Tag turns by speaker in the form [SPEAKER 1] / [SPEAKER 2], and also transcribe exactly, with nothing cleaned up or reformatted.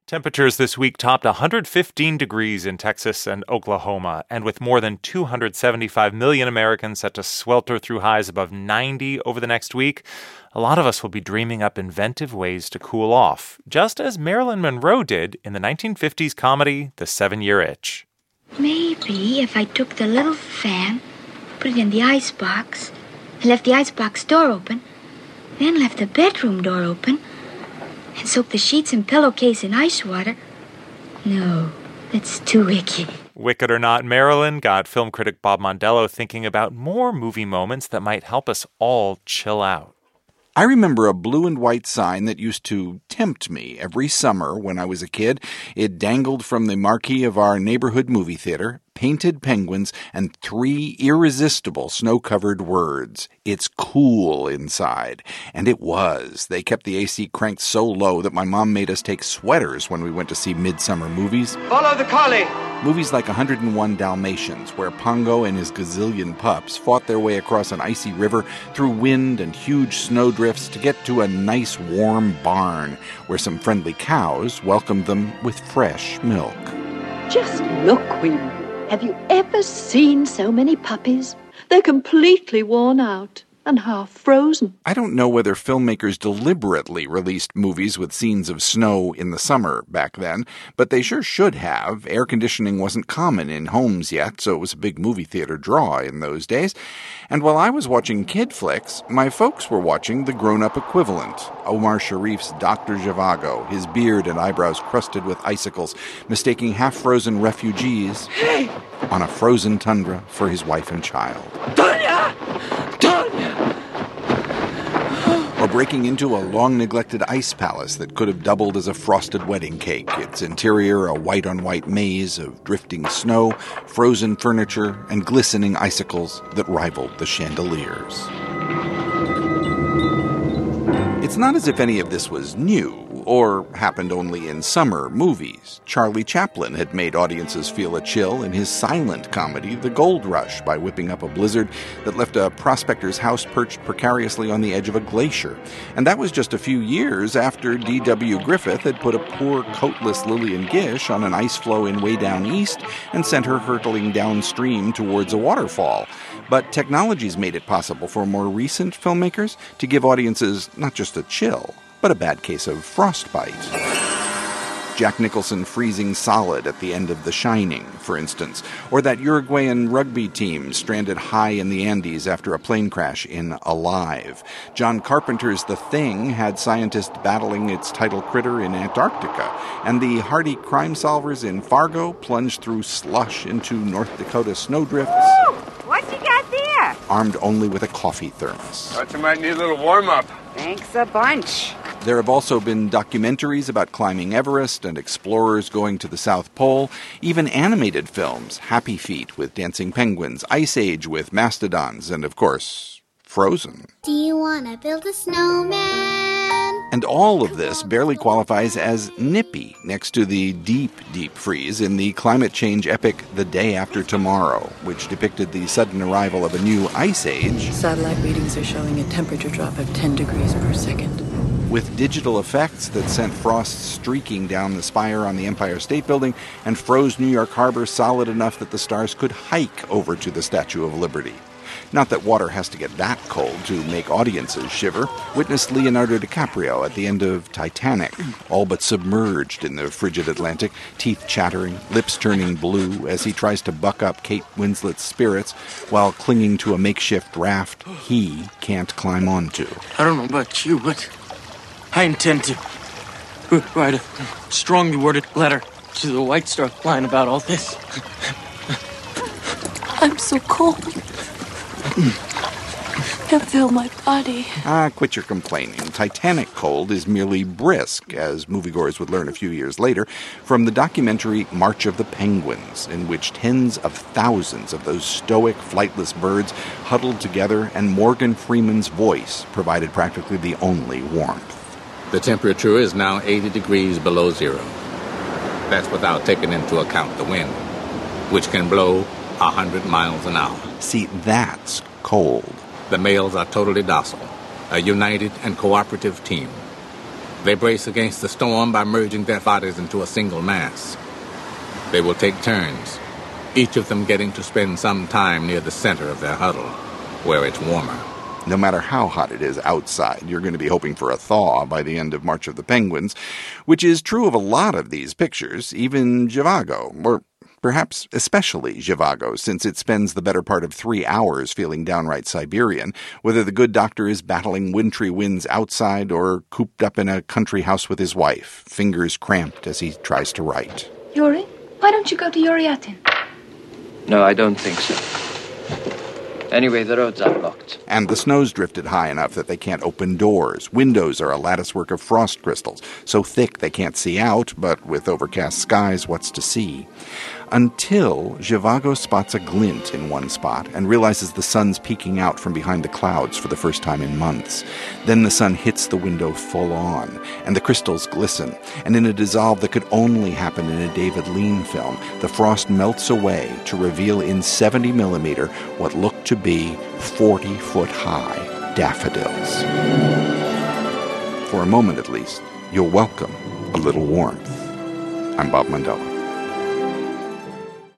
[SPEAKER 1] Temperatures this week topped one hundred fifteen degrees in Texas and Oklahoma, and with more than two hundred seventy-five million Americans set to swelter through highs above ninety over the next week, a lot of us will be dreaming up inventive ways to cool off, just as Marilyn Monroe did in the nineteen fifties comedy The Seven-Year Itch.
[SPEAKER 2] Maybe if I took the little fan, put it in the icebox, and left the icebox door open, then left the bedroom door open, and soak the sheets and pillowcase in ice water. No, that's too icky.
[SPEAKER 1] Wicked or not, Marilyn got film critic Bob Mondello thinking about more movie moments that might help us all chill out.
[SPEAKER 3] I remember a blue and white sign that used to tempt me every summer when I was a kid. It dangled from the marquee of our neighborhood movie theater, painted penguins, and three irresistible snow-covered words. It's cool inside. And it was. They kept the A C cranked so low that my mom made us take sweaters when we went to see midsummer movies.
[SPEAKER 4] Follow the collie!
[SPEAKER 3] Movies like one hundred and one Dalmatians, where Pongo and his gazillion pups fought their way across an icy river through wind and huge snowdrifts to get to a nice warm barn, where some friendly cows welcomed them with fresh milk.
[SPEAKER 5] Just look, Queen. Have you ever seen so many puppies? They're completely worn out and half frozen.
[SPEAKER 3] I don't know whether filmmakers deliberately released movies with scenes of snow in the summer back then, but they sure should have. Air conditioning wasn't common in homes yet, so it was a big movie theater draw in those days. And while I was watching kid flicks, my folks were watching the grown-up equivalent. Omar Sharif's Doctor Zhivago, his beard and eyebrows crusted with icicles, mistaking half-frozen refugees
[SPEAKER 4] hey!
[SPEAKER 3] on a frozen tundra for his wife and child.
[SPEAKER 4] Tonya! Tonya!
[SPEAKER 3] Or breaking into a long-neglected ice palace that could have doubled as a frosted wedding cake, its interior a white-on-white maze of drifting snow, frozen furniture, and glistening icicles that rivaled the chandeliers. It's not as if any of this was new, or happened only in summer movies. Charlie Chaplin had made audiences feel a chill in his silent comedy, The Gold Rush, by whipping up a blizzard that left a prospector's house perched precariously on the edge of a glacier. And that was just a few years after D W Griffith had put a poor, coatless Lillian Gish on an ice floe in Way Down East and sent her hurtling downstream towards a waterfall. But technology's made it possible for more recent filmmakers to give audiences not just a chill, but a bad case of frostbite. Jack Nicholson freezing solid at the end of The Shining, for instance, or that Uruguayan rugby team stranded high in the Andes after a plane crash in Alive. John Carpenter's The Thing had scientists battling its title critter in Antarctica, and the hardy crime solvers in Fargo plunged through slush into North Dakota snowdrifts.
[SPEAKER 6] Woo! What you got there?
[SPEAKER 3] Armed only with a coffee thermos.
[SPEAKER 4] Thought you might need a little warm-up.
[SPEAKER 6] Thanks a bunch.
[SPEAKER 3] There have also been documentaries about climbing Everest and explorers going to the South Pole, even animated films, Happy Feet with dancing penguins, Ice Age with mastodons, and of course, Frozen.
[SPEAKER 7] Do you want to build a snowman?
[SPEAKER 3] And all of this barely qualifies as nippy next to the deep, deep freeze in the climate change epic The Day After Tomorrow, which depicted the sudden arrival of a new ice age.
[SPEAKER 8] Satellite readings are showing a temperature drop of ten degrees per second.
[SPEAKER 3] With digital effects that sent frost streaking down the spire on the Empire State Building and froze New York Harbor solid enough that the stars could hike over to the Statue of Liberty. Not that water has to get that cold to make audiences shiver. Witness Leonardo DiCaprio at the end of Titanic, all but submerged in the frigid Atlantic, teeth chattering, lips turning blue as he tries to buck up Kate Winslet's spirits while clinging to a makeshift raft he can't climb onto.
[SPEAKER 9] I don't know about you, but I intend to write a strongly worded letter to the White Star Line about all this.
[SPEAKER 8] I'm so cold. I feel my body.
[SPEAKER 3] Ah, quit your complaining. Titanic cold is merely brisk, as moviegoers would learn a few years later, from the documentary March of the Penguins, in which tens of thousands of those stoic, flightless birds huddled together, and Morgan Freeman's voice provided practically the only warmth.
[SPEAKER 10] The temperature is now eighty degrees below zero. That's without taking into account the wind, which can blow one hundred miles an hour.
[SPEAKER 3] See, that's cold.
[SPEAKER 10] The males are totally docile, a united and cooperative team. They brace against the storm by merging their bodies into a single mass. They will take turns, each of them getting to spend some time near the center of their huddle, where it's warmer.
[SPEAKER 3] No matter how hot it is outside, you're going to be hoping for a thaw by the end of March of the Penguins, which is true of a lot of these pictures, even Zhivago, or perhaps especially Zhivago, since it spends the better part of three hours feeling downright Siberian, whether the good doctor is battling wintry winds outside or cooped up in a country house with his wife, fingers cramped as he tries to write.
[SPEAKER 2] Yuri, why don't you go to Yuriatin?
[SPEAKER 11] No, I don't think so. Anyway, the roads are blocked.
[SPEAKER 3] And the snow's drifted high enough that they can't open doors. Windows are a latticework of frost crystals, so thick they can't see out, but with overcast skies, what's to see? Until Zhivago spots a glint in one spot and realizes the sun's peeking out from behind the clouds for the first time in months. Then the sun hits the window full on, and the crystals glisten, and in a dissolve that could only happen in a David Lean film, the frost melts away to reveal in seventy millimeter what looked to be forty-foot-high daffodils. For a moment at least, you'll welcome a little warmth. I'm Bob Mandela.